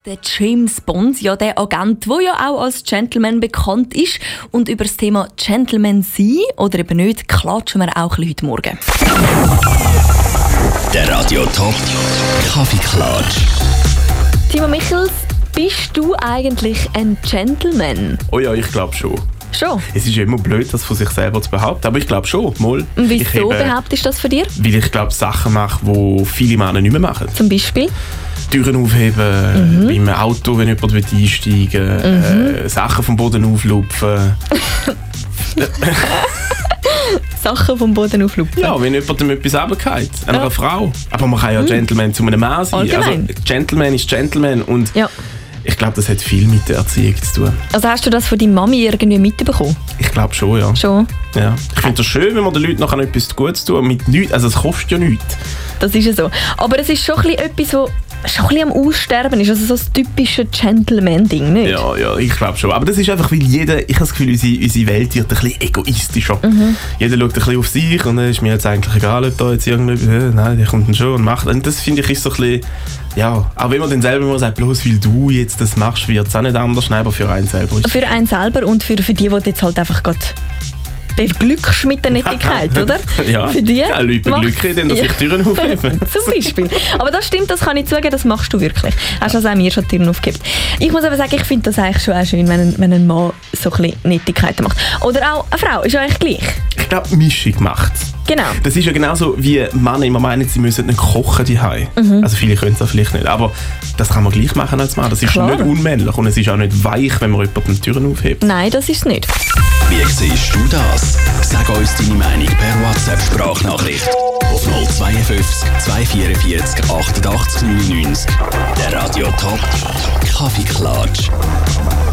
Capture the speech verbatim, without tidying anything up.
Der James Bond, ja der Agent, der ja auch als Gentleman bekannt ist. Und über das Thema Gentleman sein oder eben nicht, klatschen wir auch ein bisschen heute Morgen. Der Radio Top Kaffeeklatsch. Timo Michels, bist du eigentlich ein Gentleman? Oh ja, ich glaube schon. Schon? Es ist immer blöd, das von sich selber zu behaupten, aber ich glaube schon. Mal. Und wieso ich eben, behauptest du das von dir? Weil ich glaube, Sachen mache, die viele Männer nicht mehr machen. Zum Beispiel? Türen aufheben, Mhm. beim Auto, wenn jemand einsteigen will, Mhm. äh, Sachen vom Boden auflupfen. Sachen vom Boden auflupfen? Ja, wenn jemandem etwas runterfällt, einer Ja. Frau. Aber man kann ja Gentleman zu einem Mann sein. Allgemein. Also, Gentleman ist Gentleman und Ja. ich glaube, das hat viel mit der Erziehung zu tun. Also hast du das von deiner Mami irgendwie mitbekommen? Ich glaube schon, ja. Schon? ja. Ich finde das schön, wenn man den Leuten nachher etwas Gutes tun mit nichts. Also es kostet ja nichts. Das ist ja so. Aber es ist schon ein bisschen etwas, was schon ein bisschen am Aussterben ist. Also so das typische Gentleman-Ding, nicht? Ja, ja, ich glaube schon. Aber das ist einfach, weil jeder, ich habe das Gefühl, unsere, unsere Welt wird ein bisschen egoistischer. Mhm. Jeder schaut ein bisschen auf sich und dann ist mir jetzt eigentlich egal, ob da jetzt irgendetwas, äh, nein, der kommt dann schon und macht. Und das finde ich ist so ein bisschen, ja, auch wenn man dann selber mal sagt, bloß weil du jetzt das machst, wird es auch nicht anders, nein, aber für einen selber ist Für einen selber und für, für die, die jetzt halt einfach gerade beglückst mit der Nettigkeit, oder? Ja, Für die ja Leute beglücken dann, dass ja. ich Türen aufhebe. Zum Beispiel. Aber das stimmt, das kann ich zugeben, das machst du wirklich. Hast also auch mir schon Türen aufgehebt. Ich muss aber sagen, ich finde das eigentlich schon auch schön, wenn ein, wenn ein Mann so ein bisschen Nettigkeiten macht. Oder auch eine Frau, ist ja eigentlich gleich. Ich glaube, Mischung macht es. Genau. Das ist ja genauso, wie Männer immer meinen, sie müssen nicht kochen zu Hause. Mhm. Also viele können es vielleicht nicht, aber das kann man gleich machen als Mann. Das ist Klar. nicht unmännlich und es ist auch nicht weich, wenn man jemanden die Türen aufhebt. Nein, das ist es nicht. Wie siehst du das? Sag uns deine Meinung per WhatsApp-Sprachnachricht auf null fünf zwei zwei vier vier achtundachtzig neunundneunzig. Der Radio Top Kaffeeklatsch.